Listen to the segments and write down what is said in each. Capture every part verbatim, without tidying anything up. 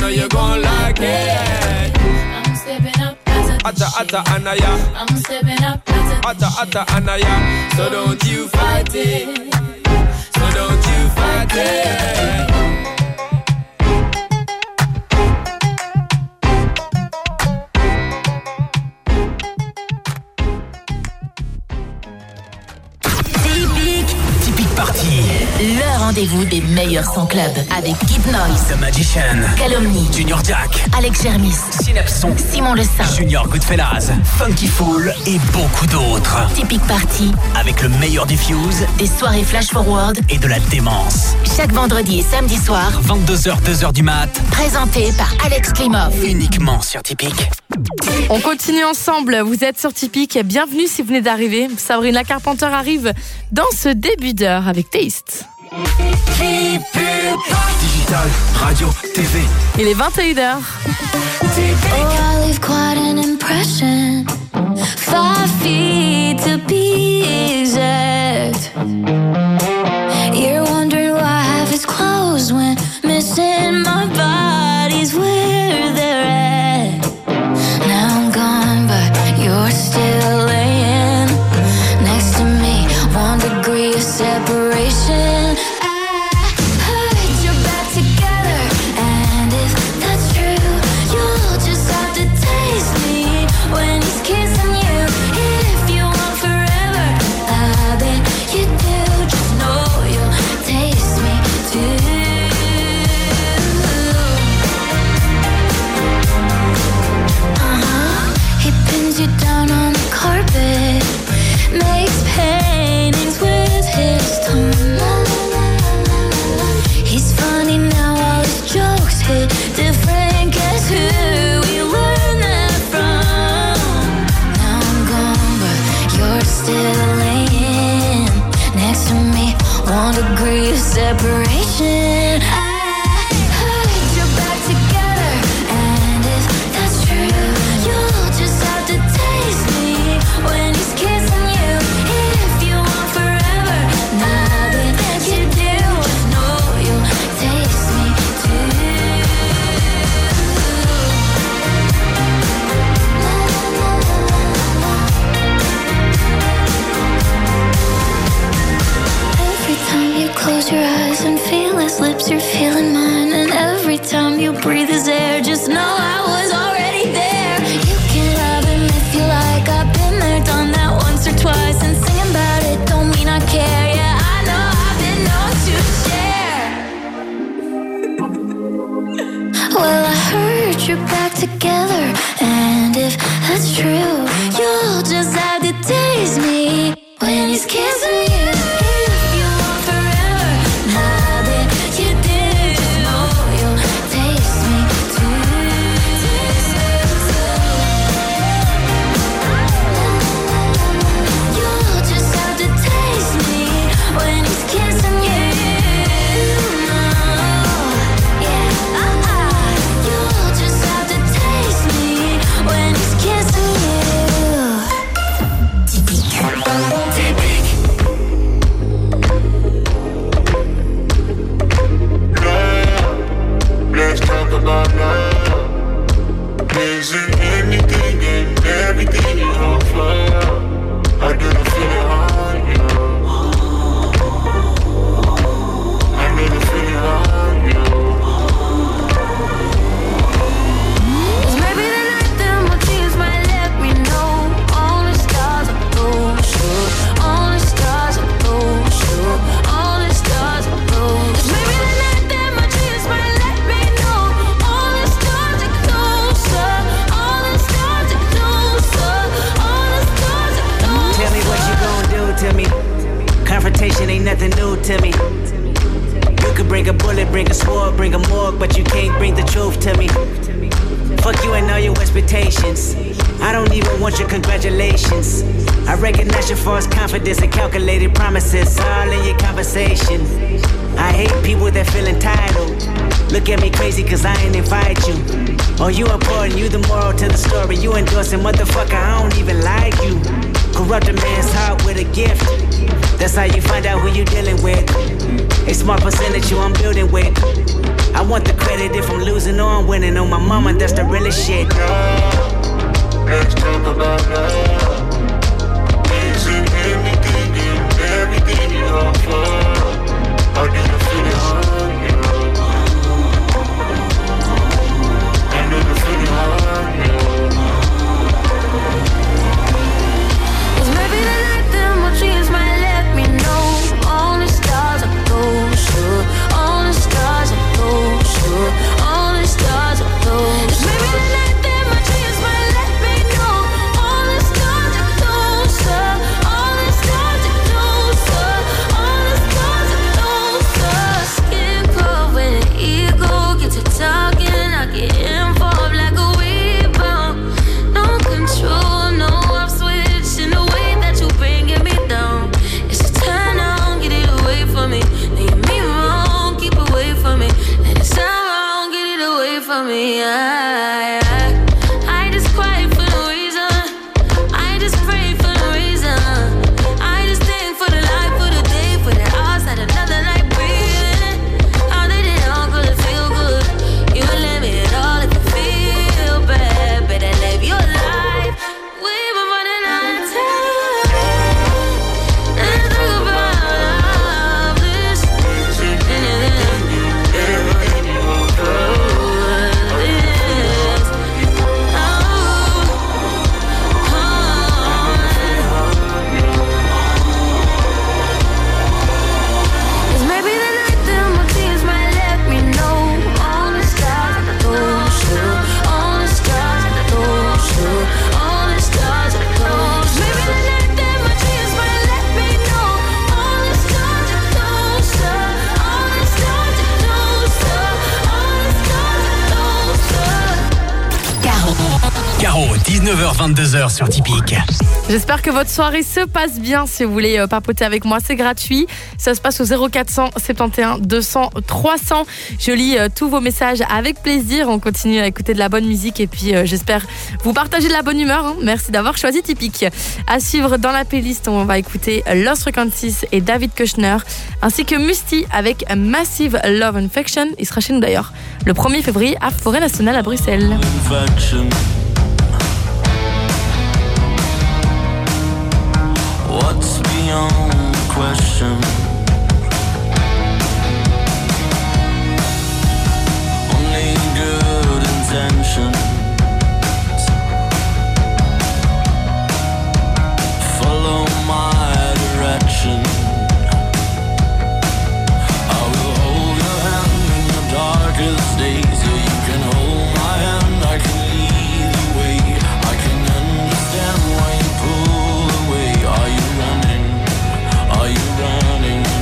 know you gon' like it. I'm stepping up as a Atta atta anaya. I'm stepping up as a Atta atta anaya. So don't you fight it. So don't you fight it. Party. Le rendez-vous des meilleurs sons club avec Kid Noise, The Magician, Calomnie, Junior Jack, Alex Germis, Synapson, Simon Le Saint, Junior Goodfellas, Funky Fool et beaucoup d'autres. Typique Party avec le meilleur du Fuse, des soirées flash forward et de la démence. Chaque vendredi et samedi soir, vingt-deux heures, deux heures du mat. Présenté par Alex Klimov. Uniquement sur Typique. On continue ensemble, vous êtes sur Typique. Bienvenue si vous venez d'arriver. Sabrina Carpenter arrive dans ce début d'heure avec Taste. Digital, radio, T V. Il est vingt et une heures. Oh, I leave quite an impression. Five feet to be exact. You're wondering why half is closed when missing my body's where they're at. Now I'm gone, but you're still laying next to me. One degree of separation. Makes paintings with his tongue. He's funny now, all his jokes hit different. Guess who we learned that from? Now I'm gone, but you're still laying next to me. One degree of separation. I heard you're back together, and if that's true, you'll just have to taste me when he's kissing. Close your eyes and feel his lips, you're feeling mine. And every time you breathe his air, just know I was already there. You can love him if you like, I've been there, done that once or twice. And singing about it don't mean I care. Yeah, I know I've been known to share. Well, I heard you're back together, and if that's true, you'll just have to taste me when he's kissing you. Is it anything and everything you on fire? I didn't feel it on you. I didn't feel it on you. Maybe tonight that my tears might let me know. All the stars are those, sure. All the stars are those, sure. All the stars are those. Maybe tonight that my tears might let me know. All the stars are closer. All the stars are closer. All the stars are closer. Tell me what you gon' do to me. Confrontation ain't nothing new to me. You could bring a bullet, bring a sword, bring a morgue, but you can't bring the truth to me. Fuck you and all your expectations. I don't even want your congratulations. I recognize your false confidence and calculated promises all in your conversation. I hate people that feel entitled. Look at me crazy cause I ain't invite you. Oh, you important, you the moral to the story. You endorsing, motherfucker, I don't even like you. Corrupt a man's heart with a gift. That's how you find out who you dealing with. A smart percentage you I'm building with. I want the credit if I'm losing or I'm winning. On my mama, that's the realest shit. Let's talk about love. Is it anything and everything you offer? I need to feel it on you. I need to feel it on you. Cause maybe the night that my dreams might let me know. All the stars are closer. All the stars are closer. All the stars are closer. Maybe the night that my dreams might let me know. All the stars are closer. All the stars are closer. All the stars are closer. Skin cold when the ego gets to talking. I get involved like a rebound. No control, no off switch in the way that you bringing me down. It's a turn on, get it away from me. Leave me wrong, keep away from me. And it's sound wrong, get it away from me. I, I, I just cry for no reason. I just pray for no reason. I just thank for the life, for the day, for the hours, had another night breathing. How did it all go to feel good? You let me at all if you feel bad. Better live your life. We've been running out of time. And I think about all of this. And everything you offer. dix-neuf heures vingt-deux heures sur Typique. J'espère que votre soirée se passe bien. Si vous voulez euh, papoter avec moi, c'est gratuit. Ça se passe au zéro quatre cent soixante-onze deux cents trois cents. Je lis euh, tous vos messages avec plaisir. On continue à écouter de la bonne musique et puis euh, j'espère vous partager de la bonne humeur. Hein. Merci d'avoir choisi Typique. À suivre dans la playlist, on va écouter Lost cinquante-six et David Kushner ainsi que Musty avec Massive Love Infection. Il sera chez nous d'ailleurs le premier février à Forêt Nationale à Bruxelles. Infection. What's beyond question? Only good intentions. Follow my direction. I will hold your hand in your darkest days. Yeah, you can hold my hand, I can lead the way. I can understand why you pull away. Are you running? Are you running?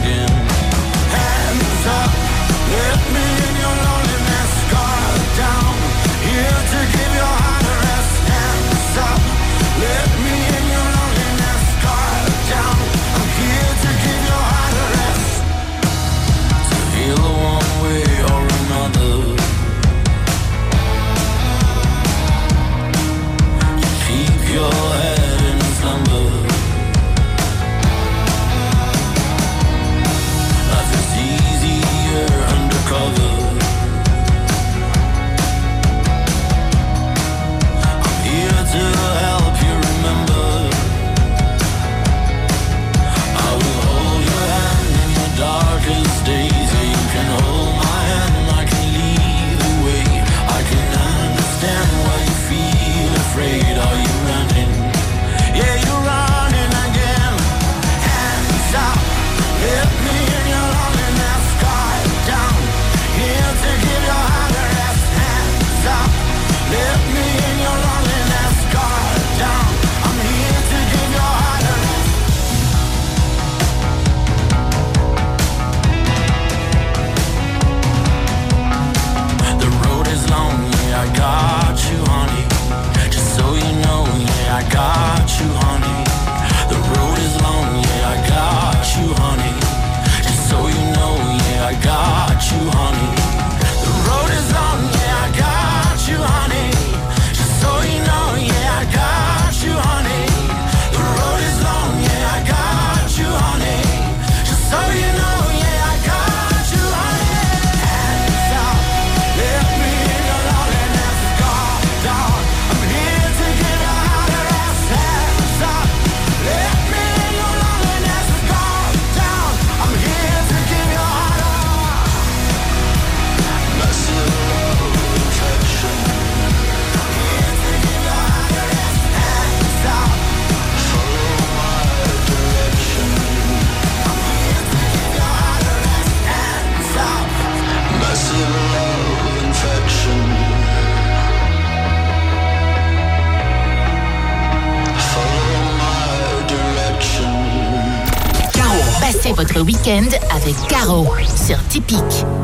votre week-end avec Caro sur Typique.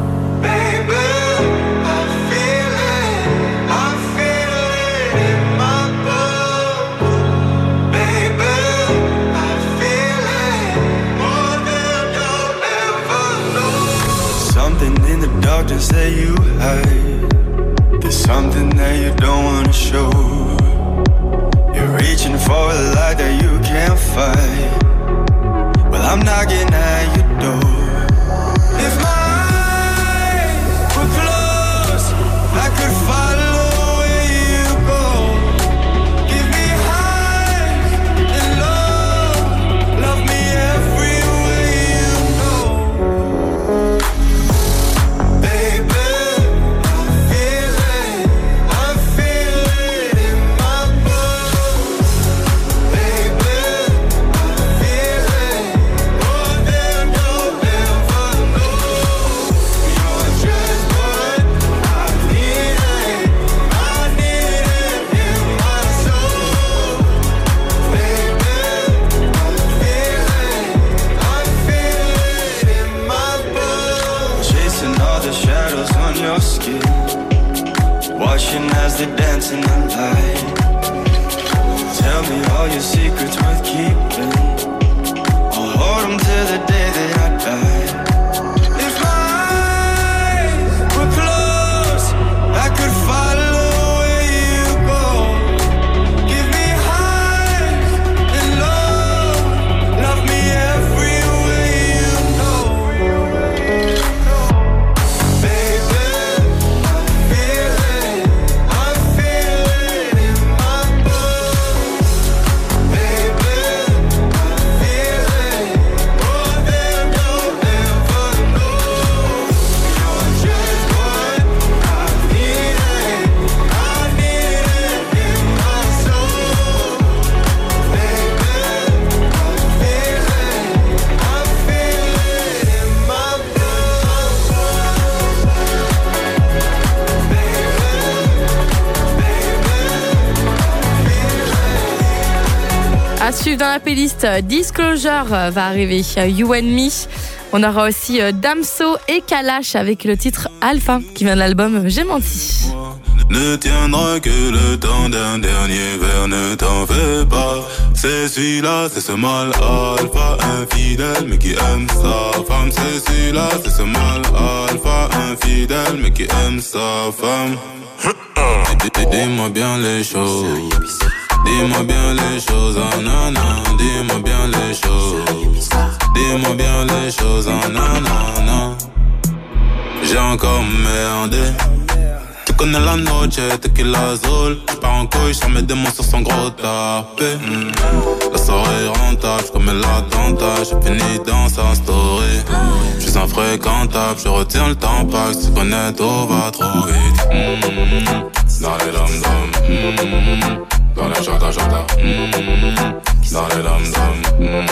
Doctors say you hide. There's something that you don't wanna show. You're reaching for a light that you can't fight. Well, I'm knocking at your door. If my eyes were closed, I could follow where you go. Give me highs and low. Love me everywhere you go. Watching as they dance in the light. Tell me all your secrets worth keeping. I'll hold them till the day that I die. If my eyes were closed, I could follow where you go. Give me highs and low. Love me everywhere you go. Baby, À suivre dans la playlist, Disclosure va arriver, You and Me. On aura aussi Damso et Kalash avec le titre Alpha qui vient de l'album J'ai menti. Ne tiendra que le temps d'un dernier verre, ne t'en fais pas. C'est celui-là, c'est ce mal alpha, infidèle mais qui aime sa femme. C'est celui-là, c'est ce mal alpha, infidèle mais qui aime sa femme. Dis-moi bien les choses. Dis-moi bien les choses, oh non, non. Dis-moi bien les choses. Dis-moi bien les choses, oh non, non, non. J'ai encore merdé. Tu connais la noche, tequila azul. J'pars en couille, j'en mets des mots sur son gros tapé. mm. La soirée est rentable, j'commets l'attentat. J'ai fini dans sa story. J'suis infréquentable, je retiens le temps pas. Si tu connais tout va trop vite. mm. Dans les dom-dom, mm. Dans les chata chata, mm. Dans les dom-dom, mm.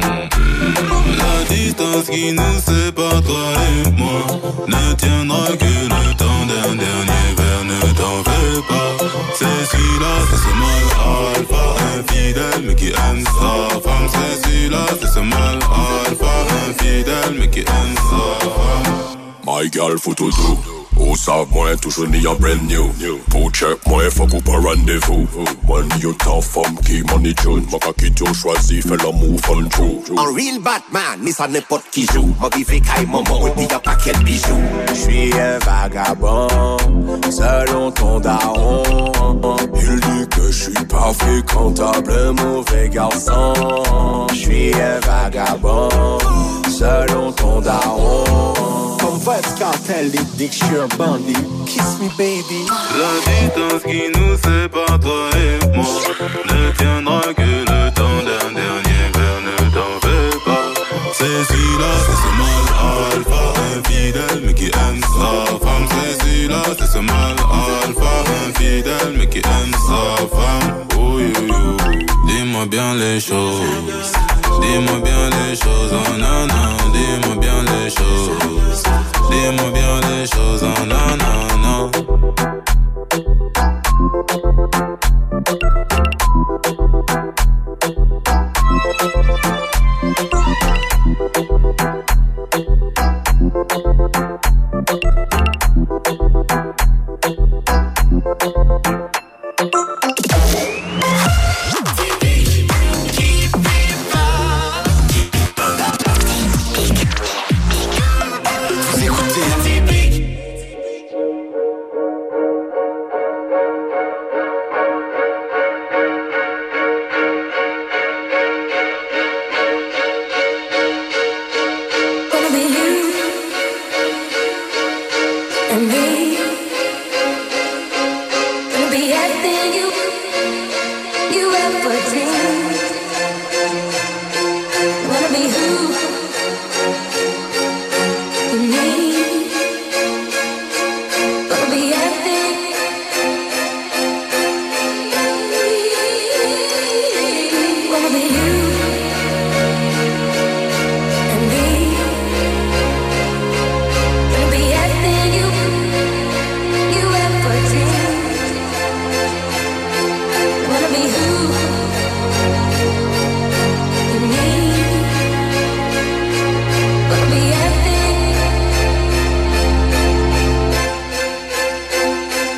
La distance qui nous sépare, toi et moi, ne tiendra que le temps d'un dernier verre, ne t'en fais pas. C'est celui-là, c'est ce mal alpha, infidèle mais qui aime sa femme. C'est celui-là, c'est ce mal alpha, infidèle mais qui aime sa femme. My girl faut tout doux. Au savent moi toujours ni un brand new. Pour check moi faut qu'on pas rendez-vous. Money you tough femme qui money tune. Moi quand qui tu choisi fait l'amour fun true. Un real Batman, ni ça n'importe qui joue. Moi qui fait caille maman et puis y'a pas quel bijou. J'suis un vagabond, selon ton daron. Il dit que j'suis pas fréquentable, mauvais garçon. J'suis un vagabond, selon ton daron. Comme Vybz Kartel, il dit que j'suis un bandit. Kiss me baby. La distance qui nous sépare, toi et moi, ne tiendra que le temps d'un dernier verre, ne t'en fais pas. C'est celui-là, c'est ce mal alpha, infidèle mais qui aime sa femme. C'est celui-là, c'est ce mal alpha, infidèle mais qui aime sa femme. Oh, you, you. Dis-moi bien les choses. Dis-moi bien les choses, oh non, non. Dis-moi bien les choses. Dis-moi bien les choses, oh non, non, non. be everything. Wanna be you and me. Wanna be everything you you ever dreamed. Wanna be who you need. Wanna be everything.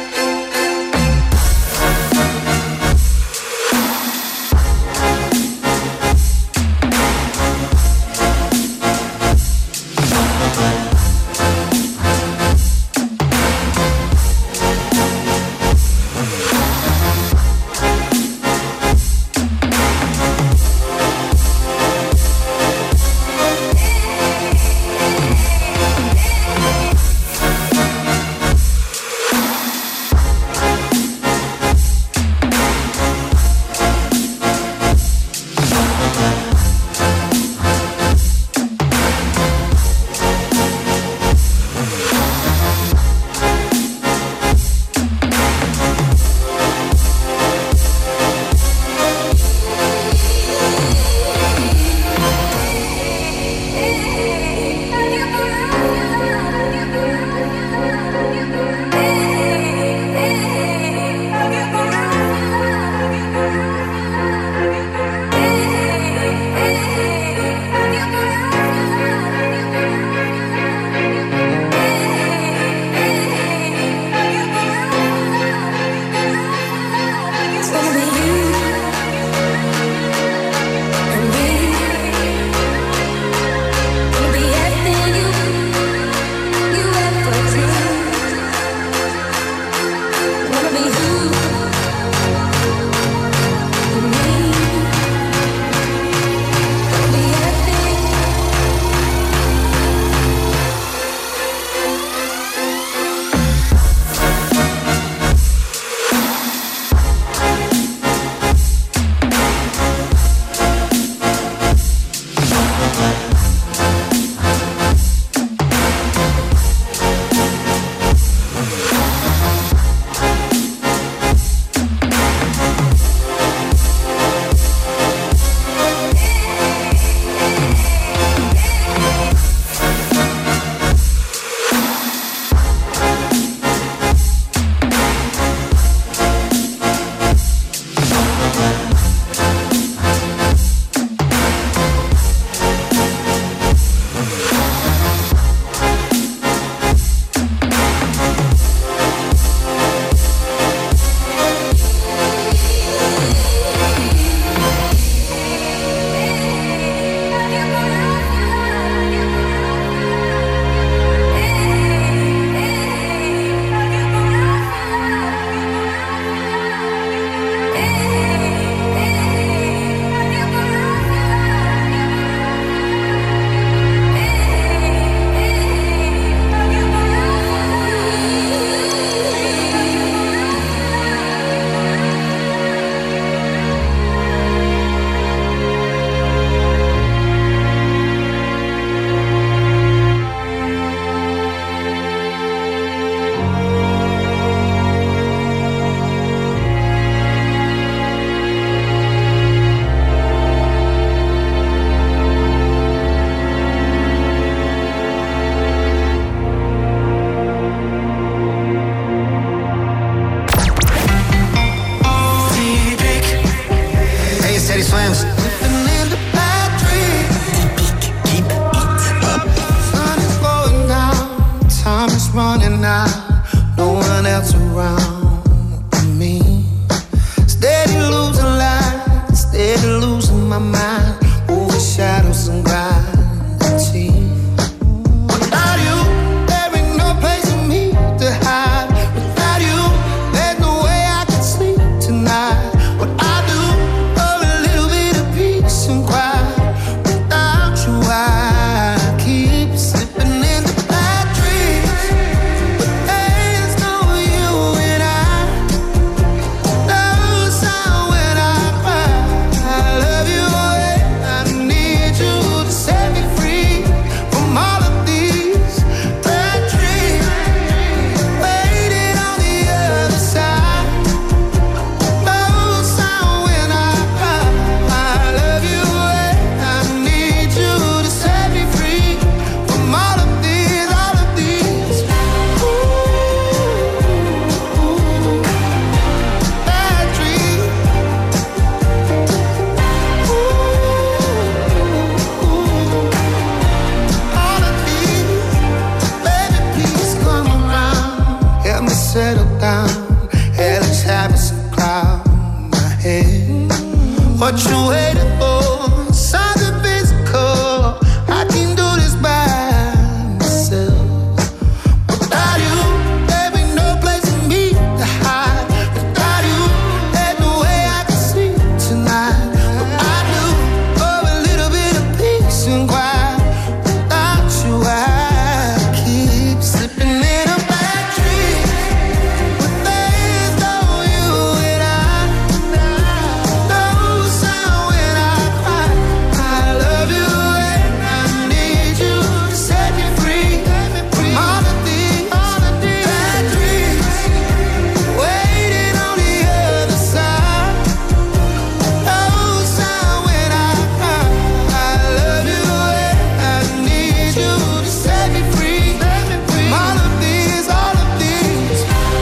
down. Hell is having some cloud in my head. What you waiting for? Something physical. I can do this by myself. Without you, there be no place for me to hide. Without you, there's no way I can sleep tonight. But I do for a little bit of peace and quiet. Without you, I keep slipping in a bad dream. But there's no you and I. No sound when I cry. I love you and I need you to set me free. All of these bad dreams waiting on the other side. No sound when I cry. I love you and I need you to set me free. All of these, all of these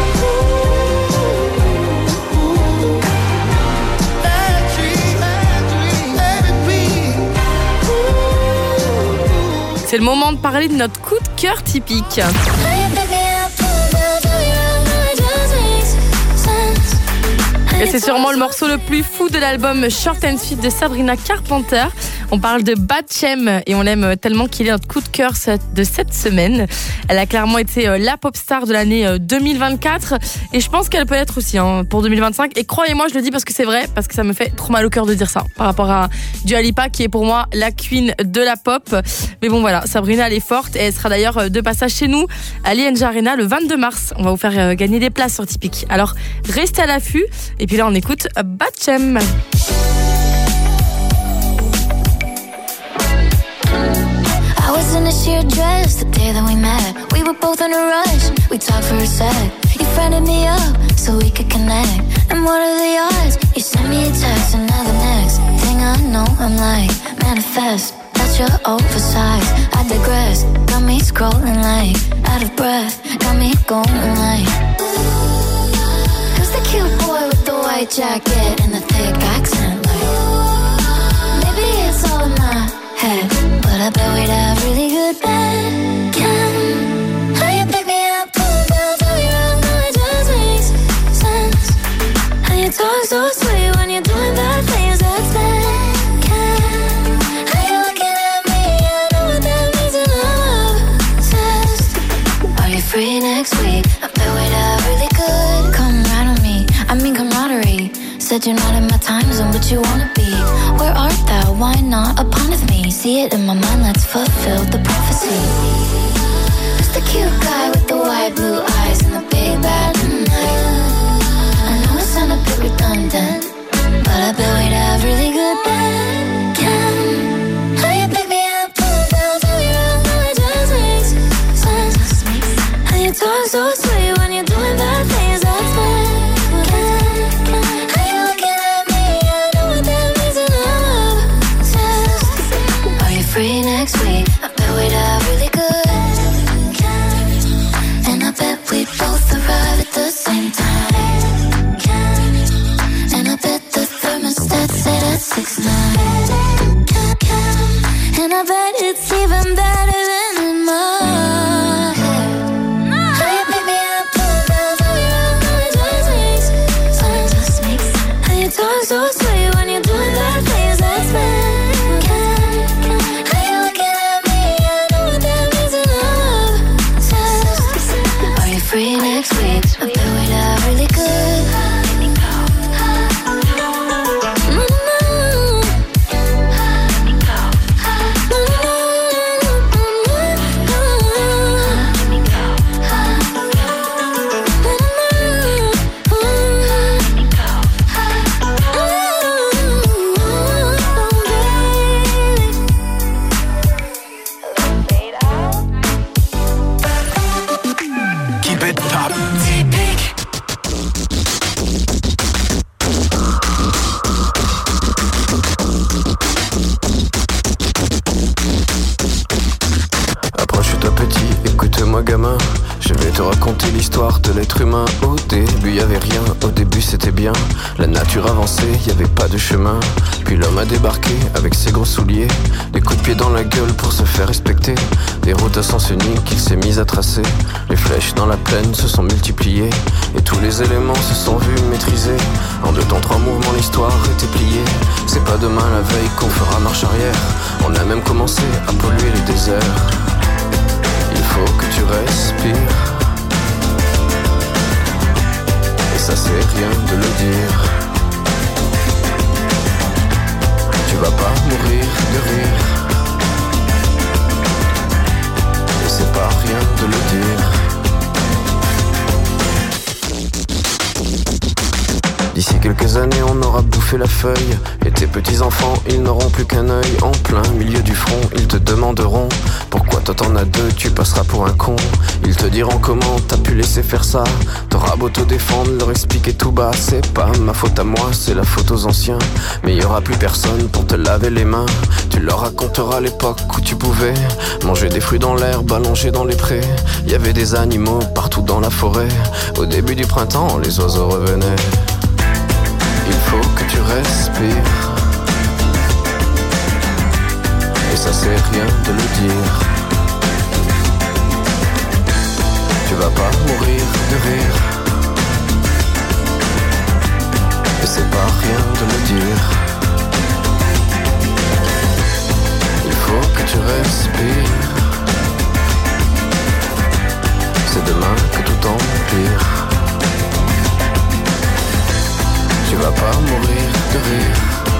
bad dreams, bad dreams, let me be. C'est le moment de parler de notre coup de cœur typique. Et c'est sûrement le morceau le plus fou de l'album Short and Sweet de Sabrina Carpenter. On parle de Batchem et on l'aime tellement qu'il est notre coup de cœur de cette semaine. Elle a clairement été la pop star de l'année deux mille vingt-quatre et je pense qu'elle peut l'être aussi hein, pour deux mille vingt-cinq. Et croyez-moi, je le dis parce que c'est vrai, parce que ça me fait trop mal au cœur de dire ça par rapport à Dua Lipa qui est pour moi la queen de la pop. Mais bon voilà, Sabrina elle est forte et elle sera d'ailleurs de passage chez nous à l'I N G Arena le vingt-deux mars. On va vous faire gagner des places sur Tipeee. Alors restez à l'affût et puis là on écoute Batchem. I was in a sheer dress the day that we met. We were both in a rush, we talked for a sec. You friended me up so we could connect. And what are the odds? You sent me a text and now the next thing I know I'm like, manifest. That's your oversized, I digress. Got me scrolling like, out of breath. Got me going like, who's the cute boy with the white jacket and the thick accent? Like, maybe it's all in my head, but I bet we'd have really good bacon. How you pick me up, pull down, throw you around, now it just makes sense. How you talk so sweet when you're doing bad things, that's bacon. How you looking at me, I know what that means and I'm obsessed. Are you free next week? I bet we'd have really good. Come right on me, I mean camaraderie. Said you're not in my time zone, but you wanna be. Where art thou? Why not upon of me? See it in my mind, let's fulfill the prophecy. Who's the cute guy with the white blue eyes and the big bad night? I know it sound a bit redundant, but I bet we'd have really good bacon. How you pick me up, pull down, throw you around, now it just makes sense. How you talk so sweet when you're doing bad things, that's bad. Free next week, I bet we'd have really good. And I bet we'd both arrive at the same time. And I bet the thermostat set at six nine. And I bet it's even better than in my head. How you pick me up, pull down, throw you around, now it just makes sense. How you talk so sweet when you're doing bad things, that's bad. Free next week, I bet we'd have l'histoire de l'être humain. Au début y avait rien, au début c'était bien. La nature avançait, y avait pas de chemin. Puis l'homme a débarqué avec ses gros souliers, des coups de pied dans la gueule pour se faire respecter. Des routes à sens unique qu'il s'est mis à tracer. Les flèches dans la plaine se sont multipliées, et tous les éléments se sont vus maîtrisés. En deux temps, trois mouvements, l'histoire était pliée. C'est pas demain la veille qu'on fera marche arrière. On a même commencé à polluer les déserts. Il faut que tu respires, et ça c'est rien de le dire. Tu vas pas mourir de rire, et c'est pas rien de le dire. D'ici quelques années on aura bouffé la feuille, et tes petits enfants ils n'auront plus qu'un œil. En plein milieu du front ils te demanderont pourquoi toi t'en as deux, tu passeras pour un con. Ils te diront comment t'as pu laisser faire ça. T'auras beau te défendre, leur expliquer tout bas. C'est pas ma faute à moi, c'est la faute aux anciens. Mais y aura plus personne pour te laver les mains. Tu leur raconteras l'époque où tu pouvais manger des fruits dans l'herbe, allongé dans les prés. Y avait des animaux partout dans la forêt. Au début du printemps, les oiseaux revenaient. Il faut que tu respires, et ça c'est rien de le dire. Tu vas pas mourir de rire, et c'est pas rien de le dire. Il faut que tu respires, c'est demain que tout empire. Tu vas pas mourir de rire,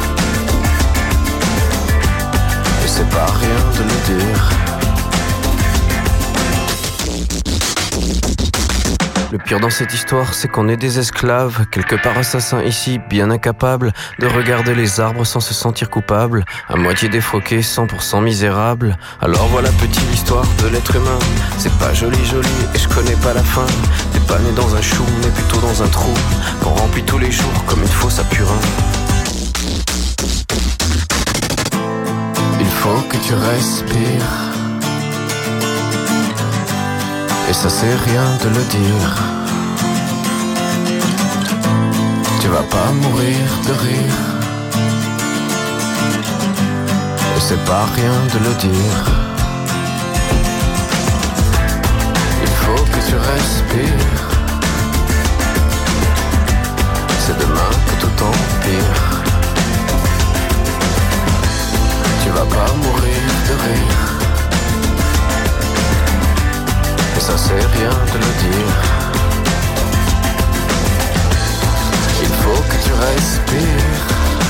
et c'est pas rien de le dire. Le pire dans cette histoire, c'est qu'on est des esclaves, quelque part assassins ici, bien incapables de regarder les arbres sans se sentir coupables, à moitié défroqués, cent pour cent misérables. Alors voilà petite l'histoire de l'être humain, c'est pas joli joli et je connais pas la fin. T'es pas né dans un chou, mais plutôt dans un trou, qu'on remplit tous les jours comme une fosse à purin. Il faut que tu respires, et ça c'est rien de le dire. Tu vas pas mourir de rire, et c'est pas rien de le dire. Il faut que tu respires, c'est demain que tout empire. Tu vas pas mourir de rire, et ça c'est rien de le dire. Il faut que tu respires,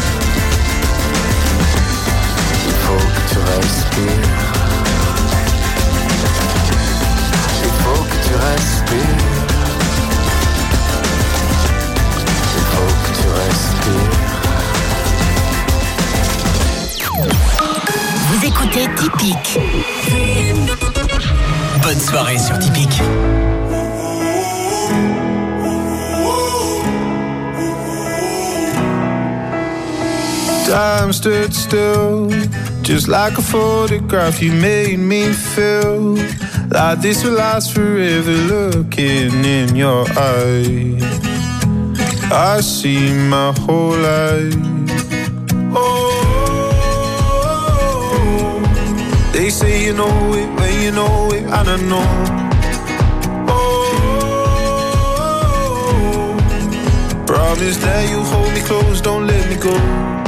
il faut que tu respires, il faut que tu respires, il faut que tu respires. Vous écoutez Typique. Bonne soirée sur Typique. Time stood still, just like a photograph. You made me feel like this will last forever. Looking in your eyes, I see my whole life. They say you know it when you know it, I don't know. Oh, promise that you hold me close, don't let me go.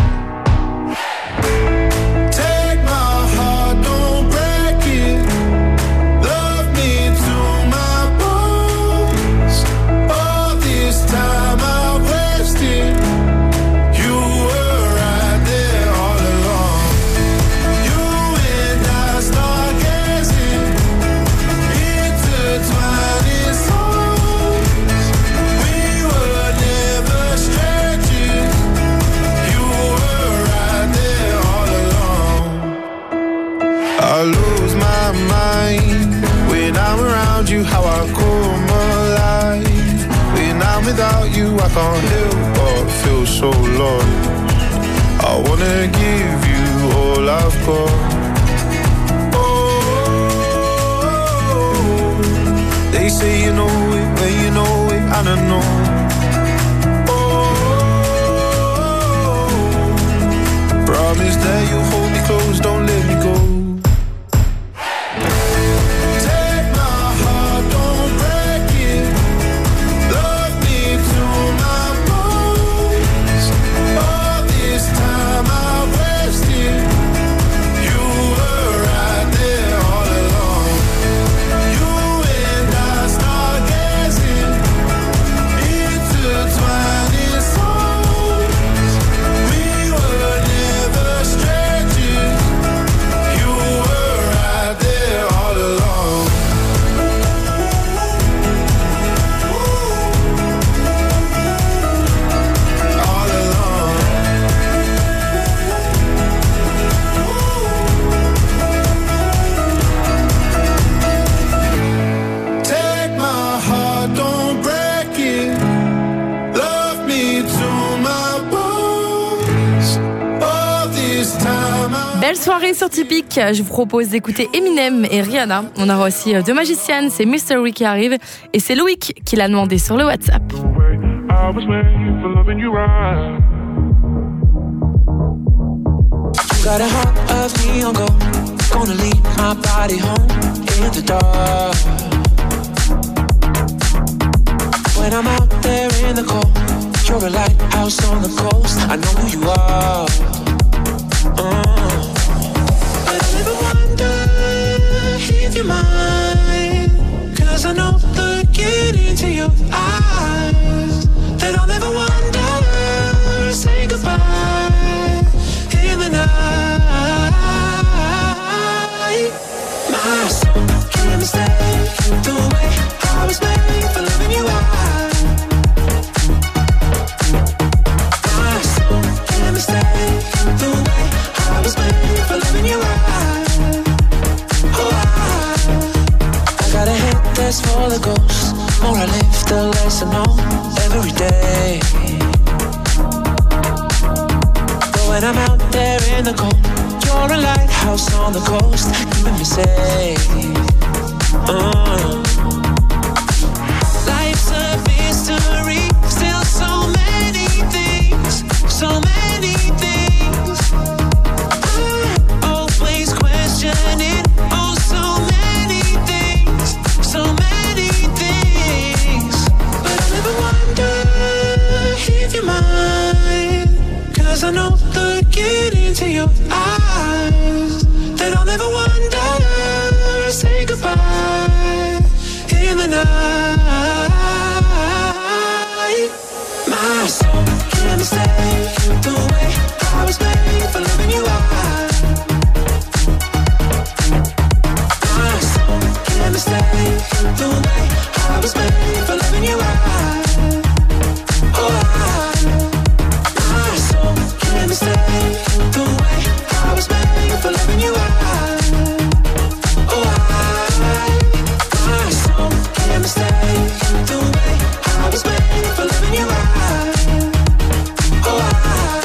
Take my heart, don't break it. Love me to my bones. All this time I wasted. You were right there all along. I lose my mind when I'm around you, how I come alive. When I'm without you, I can't help but feel so lost. I wanna give you all I've got. Oh, they say you know it when tryna know. Oh, promise that you hold me close, don't let me go. Take my heart, don't break it. Love me to my bones. All this time I wasted. You were right there all along. You and I start gazing, intertwining souls. We were never strangers. You were right there all along. All along. Take my heart, don't break it. Love me to my bones. All this time I... Belle soirée sur Typique. Je vous propose d'écouter Eminem et Rihanna. On aura aussi deux magiciennes, c'est Mystery qui arrive et c'est Loïc qui l'a demandé sur le WhatsApp. I was made for loving you right. You got a heart of neon gold, gonna lead my body home in the dark. When I'm out there in the cold, you're a lighthouse on the coast. I know who you are. Uh. But I never wonder if you're mine, 'cause I know looking into your eyes that I'll never wonder, say goodbye in the night. My soul can't mistake the way I was made for loving you right. My soul can't mistake the way I was made for loving you right. Oh, I, I got a head that's full of ghosts. More I live, the less I know every day. But when I'm out there in the cold, you're a lighthouse on the coast, keeping me safe. Uh. Life's a mystery, still so many things, so many things. I'm always questioning, oh, so many things, so many things. But I never wonder if you're mine, 'cause I know looking into your eyes that I'll never wonder, say goodbye in the night. My soul can't mistake the way I was made for loving you right. My soul can't mistake the way I was made for loving you right. Oh, I, my soul can't mistake the way I was made for loving you right. Oh, I, my soul can't mistake the way I was made for loving you right. Oh, I.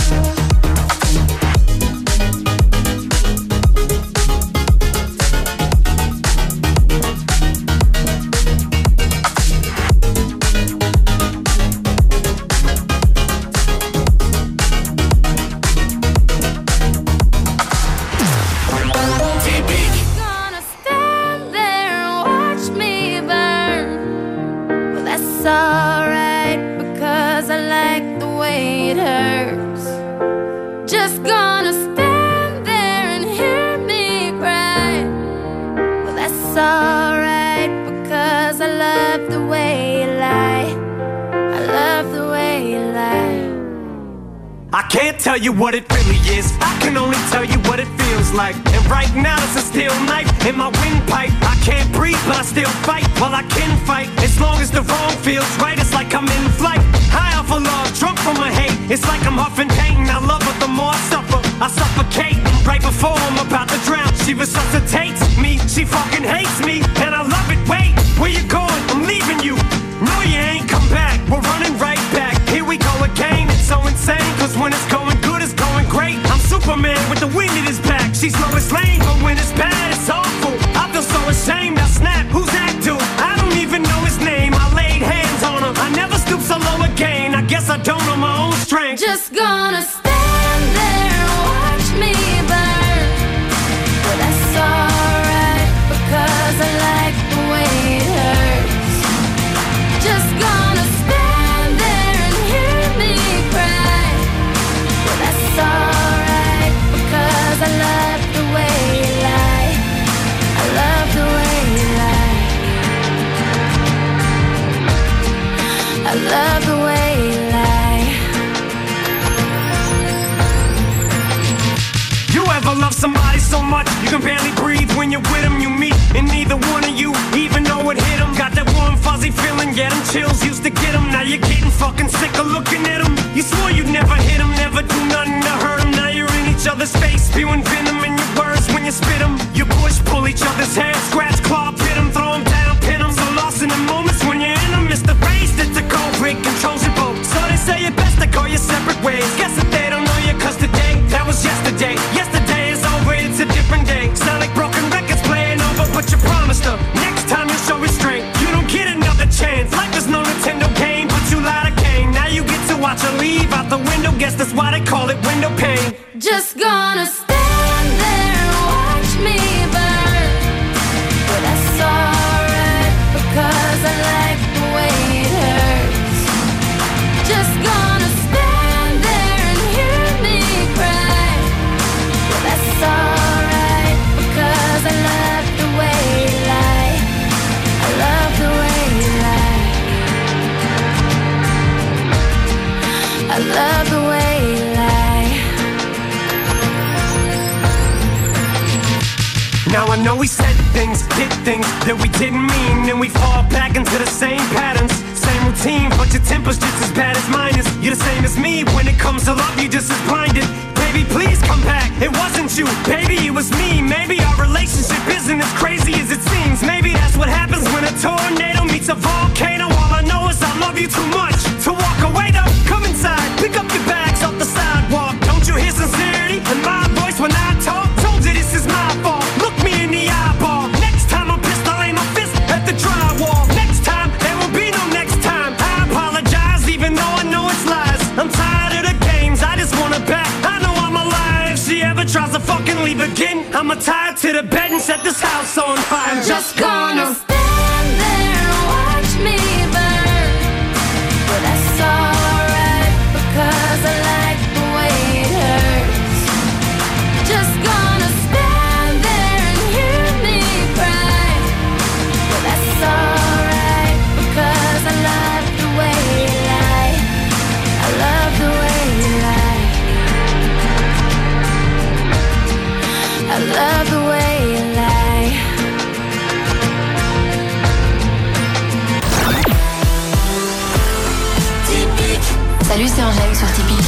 Gonna stand there and watch me burn. Well, that's alright because I like the way it hurts. Just gonna stand there and hear me cry. Well, that's alright because I love the way you lie. I love the way you lie. I can't tell you what it really is, I can only tell you what it feels like. And right now it's a steel knife in my windpipe. I can't breathe but I still fight, well I can fight. As long as the wrong feels right, it's like I'm in flight. High off of love, drunk from my hate. It's like I'm huffing pain, I love her the more I suffer. I suffocate, right before I'm about to drown. She resuscitates me, she fucking hates me. And I love it, wait, where you going? I'm leaving you. No you ain't come back, we're running right back. Here we go again, it's so insane. Cause when it's going good, it's going great. I'm Superman with the wind in his back. She's Lois Lane, but when it's bad, it's awful. I feel so ashamed, I snap, who's that dude? I don't even know his name, I laid hands on him. I never strength. Just gonna stand there and watch me burn. But that's alright, because I like the way it hurts. Just gonna stand there and hear me cry. But that's alright, because I love the way you lie. I love the way you lie. I love the way you lie. You ever love somebody so much you can barely breathe when you're with them? You meet and neither one of you even know it hit them. Got that warm fuzzy feeling, getting chills used to get them. Now you're getting fucking sick of looking at them. You swore you'd never hit them, never do nothing to hurt them. Now you're in each other's face, spewing venom in your words when you spit them. You push, pull each other's hair, scratch, claw, pit them, throw them down, pin them. So lost in the moments when you're in them. It's the race that's a cold break, controls your boat. So they say it best to go your separate ways. Guess that they don't know you, cause today, that was yesterday. Yesterday is over, it's a different day. Sound like broken records playing over, but you promised her next time you'll show restraint. You don't get another chance. Life is no Nintendo game, but you lied again. Now you get to watch her leave out the window. Guess that's why they call it window pane. Just gonna stand there and watch me burn. But that's alright, because I like the way it hurts. Just gonna stand there and hear me cry. But that's alright, because I love the way you lie. I love the way you lie. I love the way you lie. Now I know we said things, did things that we didn't mean, and we fall back into the same patterns, same routine, but your temper's just as bad as mine is. You're the same as me, when it comes to love, you're just as blinded. Baby, please come back, it wasn't you, baby, it was me. Maybe our relationship isn't as crazy as it seems. Maybe that's what happens when a tornado meets a volcano. All I know is I love you too much to walk away though. Come inside, pick up your bags off the sidewalk. Don't you hear sincerity in my voice when I talk? Told you this is my fault, look me in the eyeball. Next time I'm pissed, I'll aim my fist at the drywall. Next time, there will be no next time. I apologize even though I know it's lies. I'm tired of the games, I just wanna bet I know I'm alive. If she ever tries to fucking leave again, I'ma tie her to the bed and set this house on fire. I'm just gonna stand there and watch me burn. But that's alright, because I like the way it hurts. Just gonna stand there and hear me cry. But that's alright, because I love the way you lie. I love the way you lie. I love the way you lie. Salut, c'est Angèle sur Tipeee.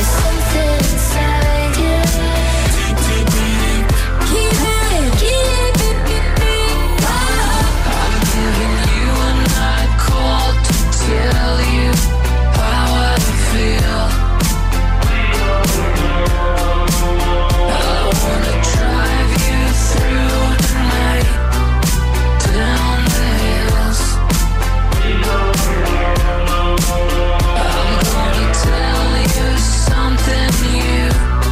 Tell you how I feel. I wanna drive you through the night, down the hills. I'm gonna tell you something new.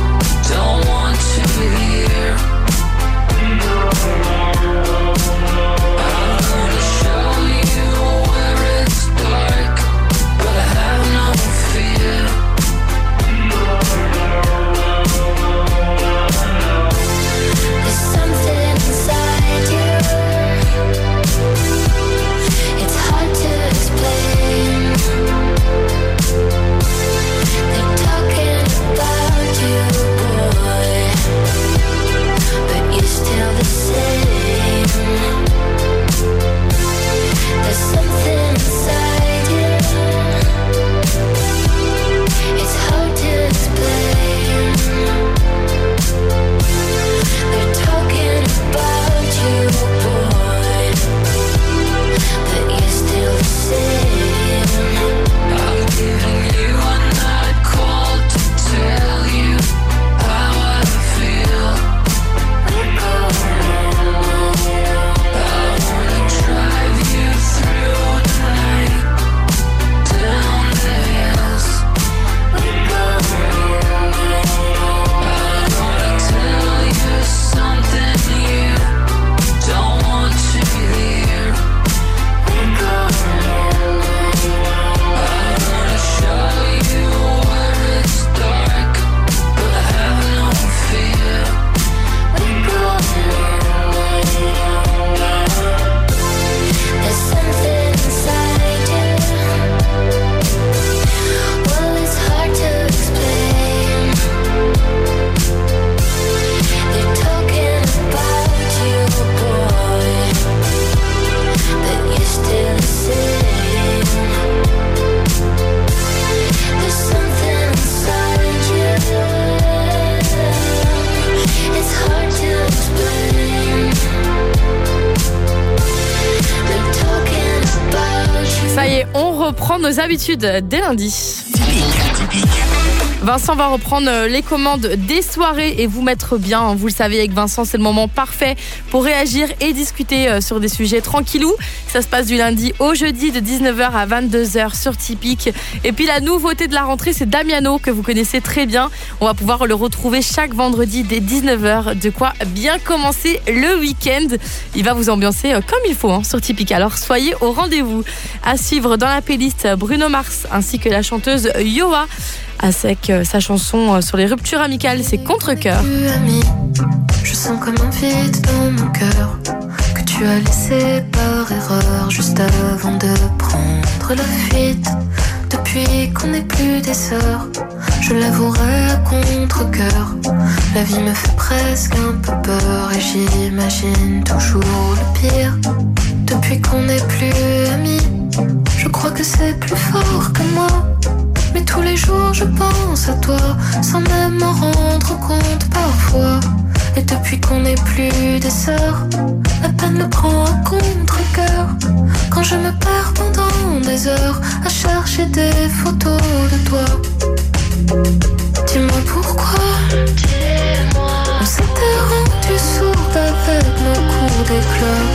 nos habitudes dès lundi. Vincent va reprendre les commandes des soirées et vous mettre bien. Vous le savez, avec Vincent, c'est le moment parfait pour réagir et discuter sur des sujets tranquillou. Ça se passe du lundi au jeudi de dix-neuf heures à vingt-deux heures sur Typique. Et puis la nouveauté de la rentrée, c'est Damiano, que vous connaissez très bien. On va pouvoir le retrouver chaque vendredi dès dix-neuf heures. De quoi bien commencer le week-end. Il va vous ambiancer comme il faut hein, sur Typique. Alors soyez au rendez-vous. À suivre dans la playlist Bruno Mars ainsi que la chanteuse Yoa avec sa chanson sur les ruptures amicales, c'est Contre-cœur. Je sens comme un vide dans mon cœur que tu as laissé par erreur juste avant de prendre la fuite. Depuis qu'on n'est plus des sœurs, je l'avouerai à contre-cœur. La vie me fait presque un peu peur et j'imagine toujours le pire. Depuis qu'on n'est plus amis, je crois que c'est plus fort que moi. Mais tous les jours je pense à toi, sans même m'en rendre compte parfois. Et depuis qu'on n'est plus des sœurs, la peine me prend à contre-cœur. Quand je me perds pendant des heures à chercher des photos de toi. Dis-moi pourquoi, dis-moi. On s'était rendu sourd avec nos coups d'éclat.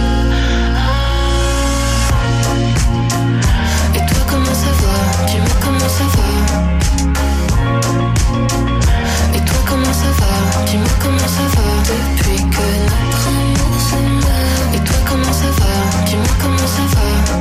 Et toi comment ça va? Dis-moi comment ça va? Et toi comment ça va? Dis-moi comment ça va? Depuis que notre amour se meurt. Et toi comment ça va? Dis-moi comment ça va?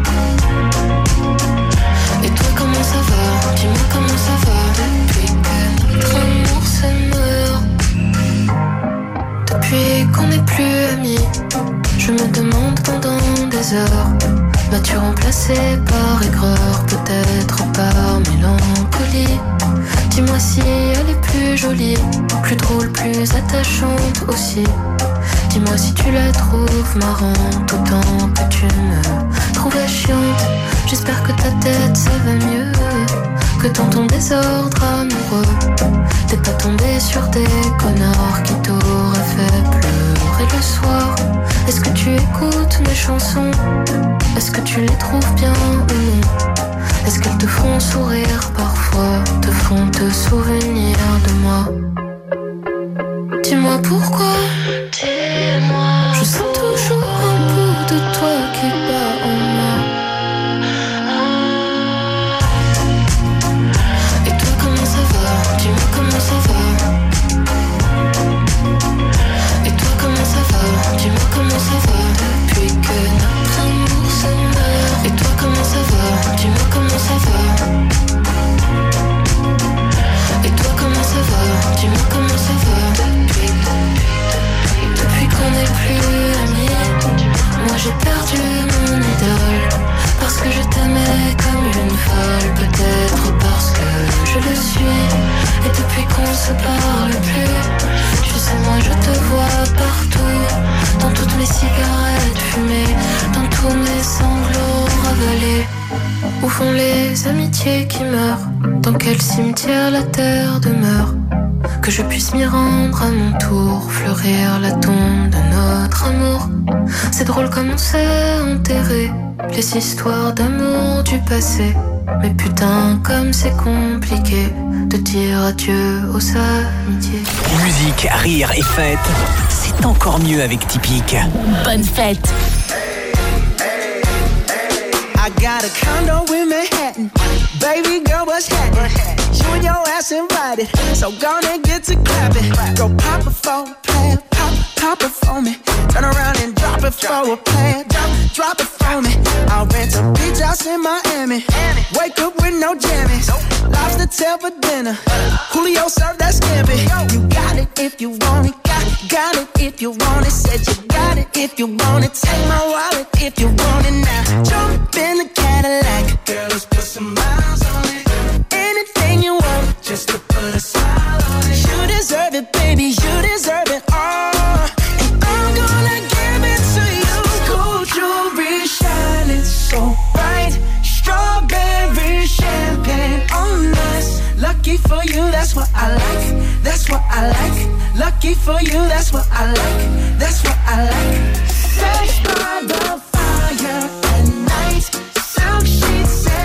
Et toi comment ça va? Dis-moi comment ça va? Depuis que notre amour se meurt. Depuis qu'on n'est plus amis, je me demande pendant des heures, m'as-tu remplacé par aigreur, peut-être par mélancolie? Dis-moi si elle est plus jolie, plus drôle, plus attachante aussi. Dis-moi si tu la trouves marrante autant que tu me trouvais chiante. J'espère que ta tête ça va mieux, que dans ton désordre amoureux t'es pas tombé sur des connards qui t'auraient fait pleurer le soir. Est-ce que tu écoutes mes chansons? Est-ce que tu les trouves bien ou non? Est-ce qu'elles te font sourire parfois, te font te souvenir de moi? Dis-moi pourquoi, dis-moi. Je sens toujours un bout de toi qui bat en moi. Et toi comment ça va? Dis-moi comment ça va? Et toi comment ça va? Dis-moi comment ça va? Depuis que notre amour se meurt. Et toi comment ça va? Dis-moi comment ça va? Et toi comment ça va? Dis-moi comment ça va? Depuis, depuis qu'on n'est plus amis, moi j'ai perdu mon idole. Parce que je t'aimais comme une folle, peut-être parce que je le suis. Et depuis qu'on se parle plus, tu sais moi je te vois partout, dans toutes mes cigarettes fumées, dans tous mes sanglots ravalés. Où vont les amitiés qui meurent? Dans quel cimetière la terre demeure? Que je puisse m'y rendre à mon tour, fleurir la tombe de notre amour. C'est drôle comme on s'est enterré les histoires d'amour du passé. Mais putain comme c'est compliqué de dire adieu aux amitiés. Musique, rire et fête, c'est encore mieux avec Typique. Bonne fête. I got a condo in Manhattan. Baby girl, what's happening? You and your ass invited, so gonna get to clapping. Go pop it for a plan, pop, pop it for me. Turn around and drop it for a plan, drop, drop it for me. I'll rent a beach house in Miami. Wake up with no jammies. Lobster tail for dinner. Julio served that scampi. You got it if you want it, got it, got it if you want it. Said you got it if you want it. Take my wallet if you want it now. Jump in the Cadillac. Girl, let's put some miles on it. Anything you want, just to put a smile on it. You deserve it, baby, you deserve it all. And I'm gonna give it to you. Gold jewelry shining so bright. Strawberry champagne on us. Lucky for you, that's what I like. That's what I like. Lucky for you, that's what I like. That's what I like. Sex by the fire at night. Silk sheets.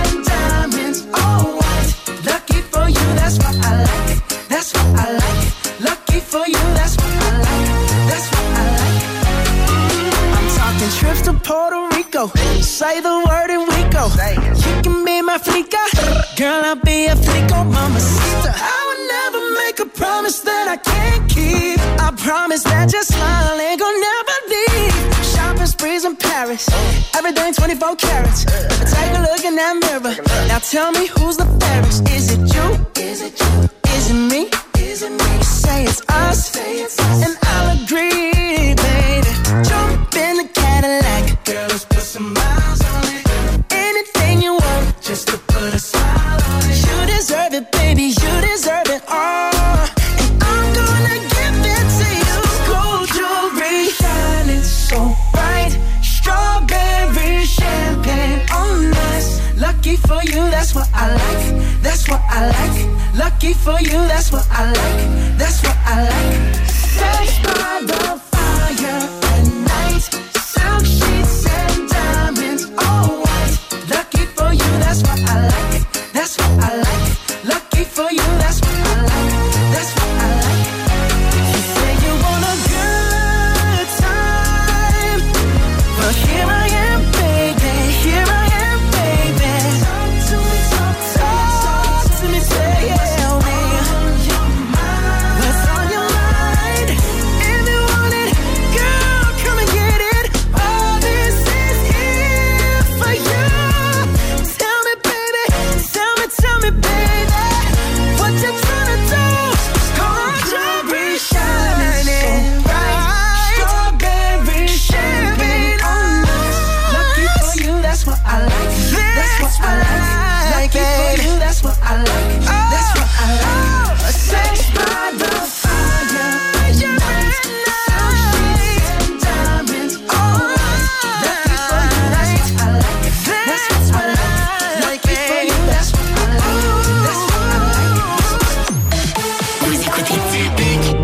say the word and we go. You can be my flica, girl, I'll be a flico, mamacita. I would never make a promise that I can't keep. I promise that your smile ain't gonna never leave. Shopping sprees in Paris, everything twenty-four carats. Take a look in that mirror. Now tell me who's the fairest? Is it you? Is it you? Is it me? Is it me? You say it's us, and I'll agree, baby. Jump in the Cadillac, girl, let's put some miles on it. Anything you want, just to put a smile on it. You deserve it, baby, you deserve it all. And I'm gonna give it to you. Gold jewelry, shining so bright. Strawberry champagne on us. Lucky for you, that's what I like. That's what I like. Lucky for you, that's what I like. That's what I like. Sex by the fire at night. Silk sheets and diamonds, all white. Lucky for you, that's what I like. That's what I like. Lucky for you, that's what I like. That's what I like. You say you want a good time, but here I am, baby. Here I am, baby. Talk to me, talk to me, talk to me, tell me what's on your mind. If you want it, girl, come and get it. All this is here for you. Tell me, baby, tell me, tell me, baby, what you tryna do? Gold jewelry shining bright. Strawberry champagne on us. Lucky for you, that's what I like. That's what I like. Lucky for you, that's what I like. That's what I like. Sex by the fire at night. Silk sheets and diamonds on us. Lucky for you, that's what I like. That's what I like. Lucky for you, that's what I like. That's what I like. Vous écoutez Typique.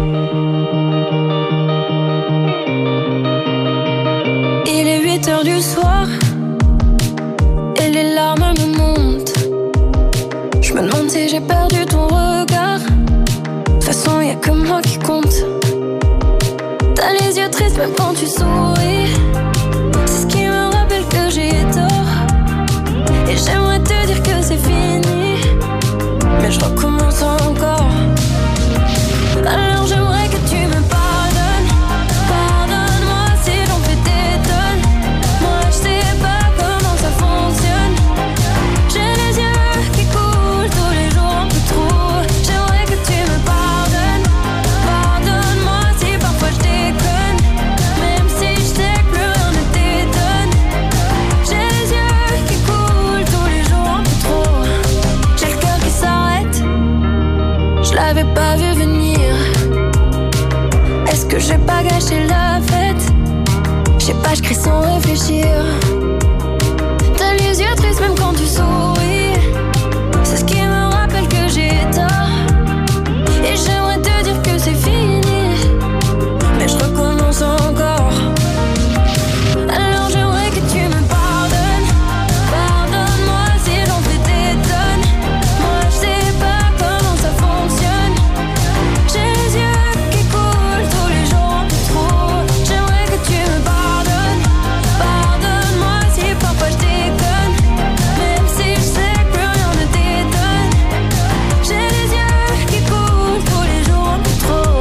Il est huit heures du soir et les larmes me montent. Je me demande si j'ai perdu ton regard. De toute façon, y'a que moi qui compte. T'as les yeux tristes même quand tu souris. C'est ce qui me rappelle que j'ai tort. Et j'aimerais te dire que c'est fini, mais je recommence encore. Alors j'aimerais que tu me pardonnes. Pardonne-moi si j'en fais des tonnes. Moi je sais pas comment ça fonctionne. J'ai les yeux qui coulent tous les jours un peu trop. J'aimerais que tu me pardonnes. Pardonne-moi si parfois je déconne, même si je sais que plus rien ne t'étonne. J'ai les yeux qui coulent tous les jours un peu trop. J'ai le cœur qui s'arrête, je l'avais pas vu venir. Est-ce que j'ai pas gâché la fête? Je sais pas, je crie sans réfléchir. T'as les yeux tristes même quand tu souris. C'est ce qui me rappelle que j'ai tort. Et j'aimerais te dire que c'est fini, mais je recommence encore. Alors j'aimerais que tu me pardonnes. Pardonne-moi si j'en fais des tonnes. Moi je sais pas comment ça fonctionne. J'ai les yeux qui coulent tous les jours un peu trop. J'aimerais que tu me pardonnes. Pardonne-moi si parfois je déconne, même si je sais que plus rien ne t'étonne. J'ai les yeux qui coulent tous les jours un peu trop.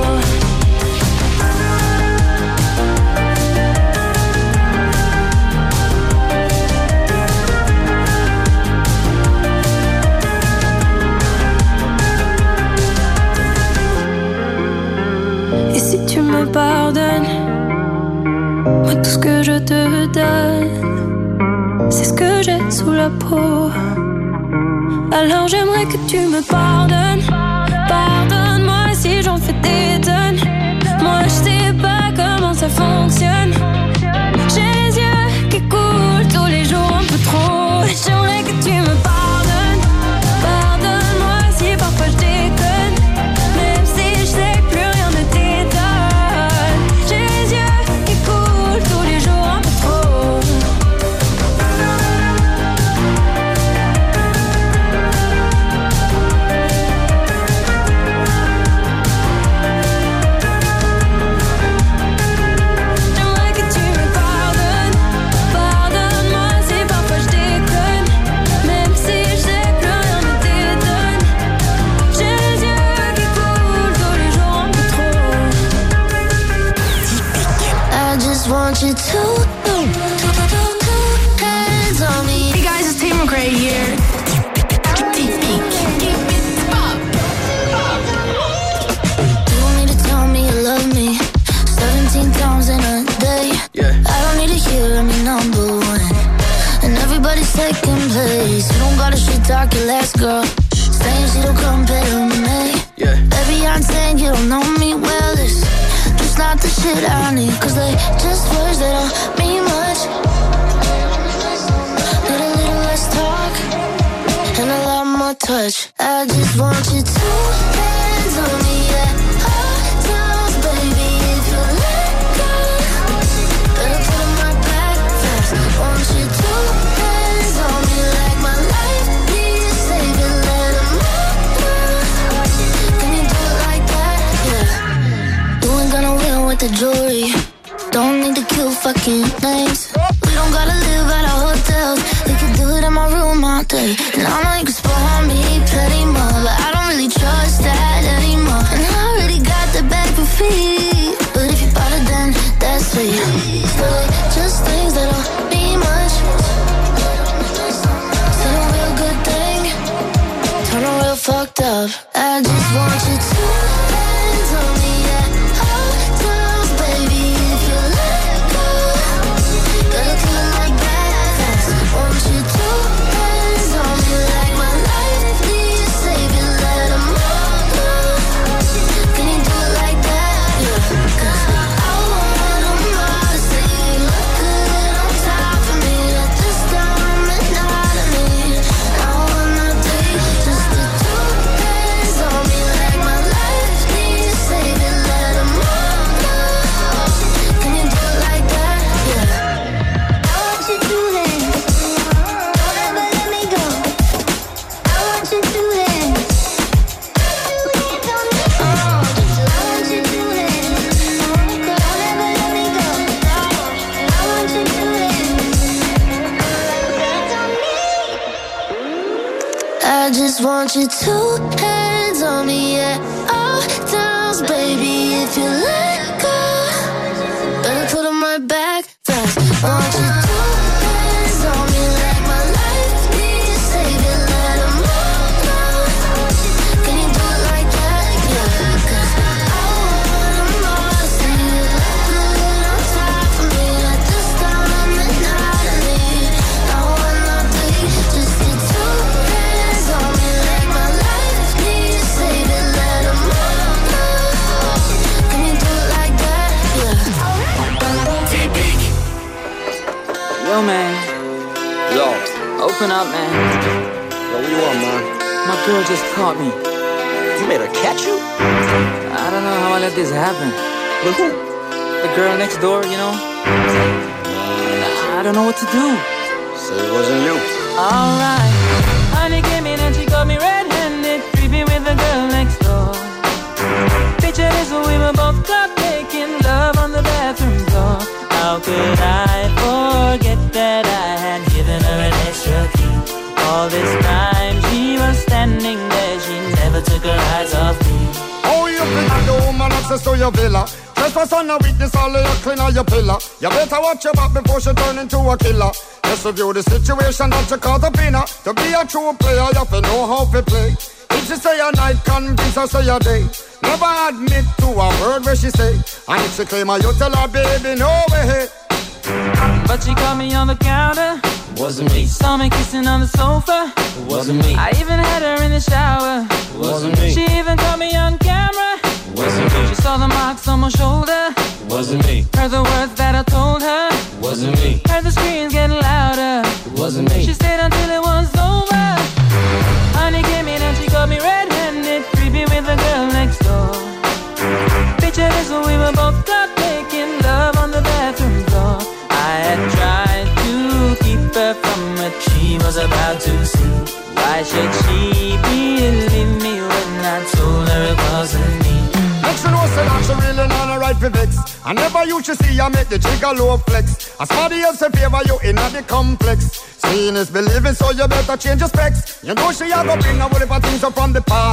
Et si tu me pardonnes, moi tout ce que je te donne, c'est ce que j'ai sous la peau. Alors j'aimerais que tu me pardonnes. Pardonne-moi si j'en fais des tonnes. Moi je sais pas comment ça fonctionne. J'ai les yeux qui coulent tous les jours un peu trop. J'aimerais que tu me pardonnes. Pardonne-moi si parfois je déconne, même si je sais que plus rien ne t'étonne. J'ai les yeux qui coulent tous les jours un peu trop. J'aimerais que tu me pardonnes. Pardonne-moi si parfois want you to put hands on me. Hey guys, it's Tate McRae here. You don't need to tell me you love me seventeen times in a day. Yeah. I don't need to hear me number one, and everybody's second place. You don't gotta shit talk your last girl, saying she don't compare to me. Yeah. Baby, I'm saying you don't know me well. It's just not the shit I need, cause they just words that don't mean much. Need a little less talk and a lot more touch. I just want you to hands on me, yeah. All times, baby, if you let go, better put on my back fast. Want you to hands on me like my life needs saving. Let 'em know. Can you do it like that? Yeah. You ain't gonna win with the jewelry. Don't need to kill fucking names. We don't gotta live at a hotel. We can do it in my room all day. And I know you can spoil me plenty more, but I don't really trust that anymore. And I already got the bag for free, but if you bought it then that's sweet. But just things that don't mean much. Said a real good thing, turn a real fucked up. I just want you to hands on me, yeah. All times, baby, if you let go, gotta kill it like that. Want you to hands on me like my life needs saving. Let 'em know. Can you do it like that? Yeah. 'Cause I want 'em all to say you look good on top of me at this time and not of me. I wanna take just the two hands on me like my life needs saving. Let 'em know. Can you do it like that? Yeah. I want you to hands. Don't ever let me go. I want you to hands. Oh, just I want you to hands. Don't ever let me go. I want you to hands. I just want you to hands on me, yeah. All times, baby, if you let go, better put 'em right back fast. Want you to hands on me like my life needs saving. Let 'em know. Can you do it like that? Yeah. 'Cause I want 'em all to see you look good on top of me at this time and not of me. I wanna be just the two hands on me like my life needs saving. Let 'em know. Can you do it like that? Yeah. Yo, man. Yo. Open up, man. Yo, what you want, man? My girl just caught me. You made her catch you? I don't know how I let this happen. With who? The girl next door, you know? I don't know what to do. So it wasn't you. Alright. Honey came in and she got me red-handed, creepy with the girl next door. Picture this, we were both caught making love on the bathroom floor. How could I forget that I had given her an extra key? All this time she was standing there, she never took her eyes off me. Oh, you think the woman access to your villa? Trespass on a witness, all of your clean on your pillar. You better watch your back before she turn into a killer. Let's review the situation that you caught up in her. To be a true player, you have to know how to play. If she say a night, convince her say a day. Never admit to a word where she say. And if she claim her, you tell her, baby, no way. But she caught me on the counter. Wasn't me. Saw me kissing on the sofa. Wasn't me. I even had her in the shower. Wasn't me. She even caught me on camera. Wasn't me. She saw the marks on my shoulder. Wasn't me. Heard the words that I told her. Wasn't me. Heard the screams getting louder. Wasn't me. She stayed until it was over. Honey came in and she got me red-handed, creepy with the girl next door. Picture this, we were both caught making love on the bathroom floor. I had tried to keep her from what she was about to see. Why should she believe me when I told her it wasn't me? Make she know say that she really not a right for vex. I never used to see her make the trigger low flex. As somebody else in favor you in the complex. Seeing is believing, so you better change your specs. You know she a go bring a whole heap of things up from the past.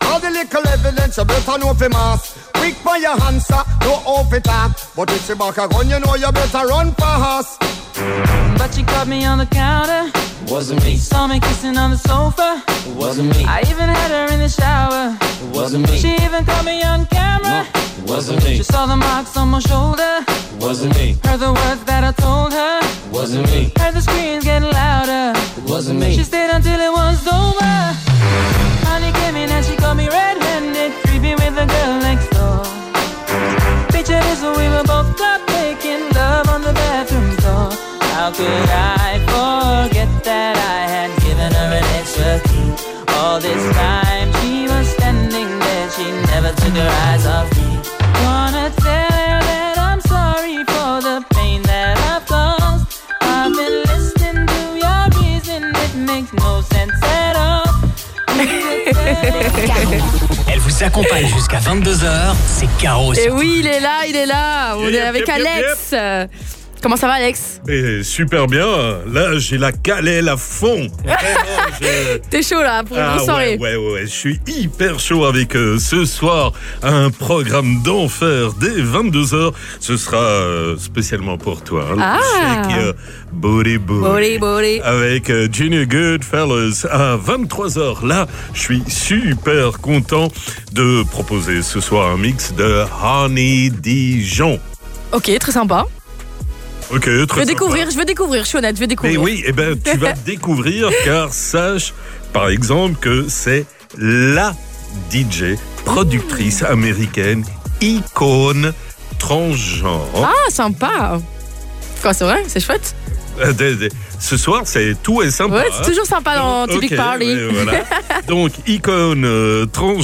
All the little evidence you better know for mass. Quick for your answer, no off it up. But if she back a gun, you know you better run fast. But she caught me on the counter. Wasn't me. Saw me kissing on the sofa. It wasn't me. I even had her in the shower. It wasn't me. She even caught me on camera. It wasn't me. She saw the marks on my shoulder. It wasn't me. Heard the words that I told her. It wasn't me. Heard the screams getting louder. It wasn't me. She stayed until it was over. Honey came in and she caught me red-handed, creepy with the girl next door. Picture this, we were both caught making love on the bathroom floor. How could I forget that I had given her an extra key? All this time she was standing there, she never took her eyes off me. Wanna tell her that I'm sorry for the pain that I've caused. I've been listening to your reason, it makes no sense at all. Elle vous accompagne jusqu'à vingt-deux heures, c'est Caro. Et oui, il est là, il est là. On Yep, est avec yep, yep, Alex. yep. Comment ça va, Alex? Mais super bien. Là, j'ai la calèle à fond. Vraiment, je... T'es chaud là pour une Ah grosse soirée. ouais, ouais, ouais, je suis hyper chaud avec euh, ce soir un programme d'enfer dès vingt-deux heures. Ce sera euh, spécialement pour toi. Hein, Ah. Shake your booty booty. Booty, booty. Avec euh, Junior Goodfellas à vingt-trois heures. Là, je suis super content de proposer ce soir un mix de Honey Dijon. Ok, très sympa. Ok, très Je veux sympa. découvrir, je veux découvrir, je suis honnête, je veux découvrir. Mais oui, eh ben, tu vas découvrir, car sache, par exemple, que c'est la D J, productrice américaine, icône, transgenre. Ah, sympa. Quoi, c'est vrai, c'est chouette. Euh, de- de- Ce soir, c'est tout est sympa. Ouais, c'est hein. toujours sympa dans Ok, Typic Party. ouais, voilà. Donc, icône euh, transgenre.